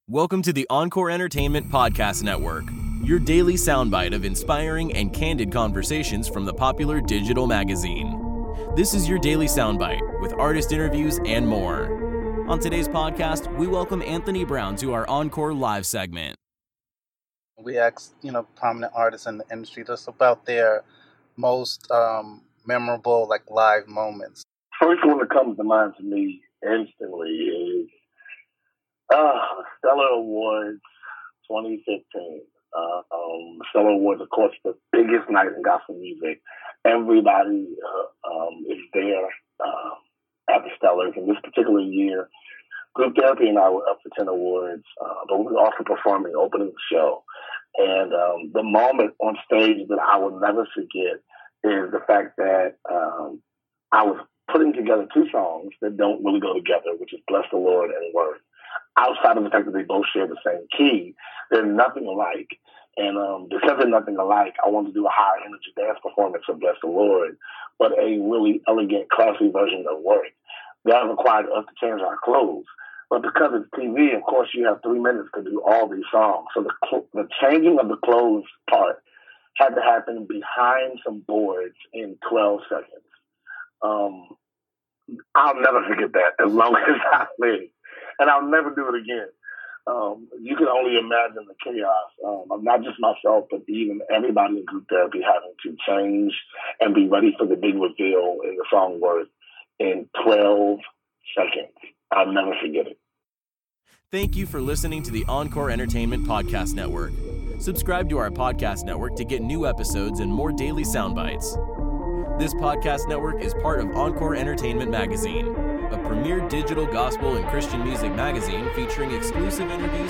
Welcome to the Encore Entertainment Podcast Network, your daily soundbite of inspiring and candid conversations from the popular digital magazine. This is your daily soundbite with artist interviews and more. On today's podcast, we welcome Anthony Brown to our Encore Live segment. We asked, prominent artists in the industry just about their most memorable, live moments. First one that comes to mind to me instantly is Stellar Awards 2015. Stellar Awards, of course, the biggest night in gospel music. Everybody is there at the Stellars. And this particular year, Group Therapy and I were up for 10 awards, but we were also performing, opening the show. And the moment on stage that I will never forget is the fact that I was putting together two songs that don't really go together, which is Bless the Lord and Word. Outside of the fact that they both share the same key, they're nothing alike. And because they're nothing alike, I wanted to do a high energy dance performance of Bless the Lord, but a really elegant, classy version of Word. That required us to change our clothes. But because it's TV, of course, you have 3 minutes to do all these songs. So the changing of the clothes part had to happen behind some boards in 12 seconds. I'll never forget that as long as I live. And I'll never do it again. You can only imagine the chaos of not just myself, but even everybody in Group Therapy having to change and be ready for the big reveal in the song Word in 12 seconds. I'll never forget it. Thank you for listening to the Encore Entertainment Podcast Network. Subscribe to our podcast network to get new episodes and more daily sound bites. This podcast network is part of Encore Entertainment Magazine, a premier digital gospel and Christian music magazine featuring exclusive interviews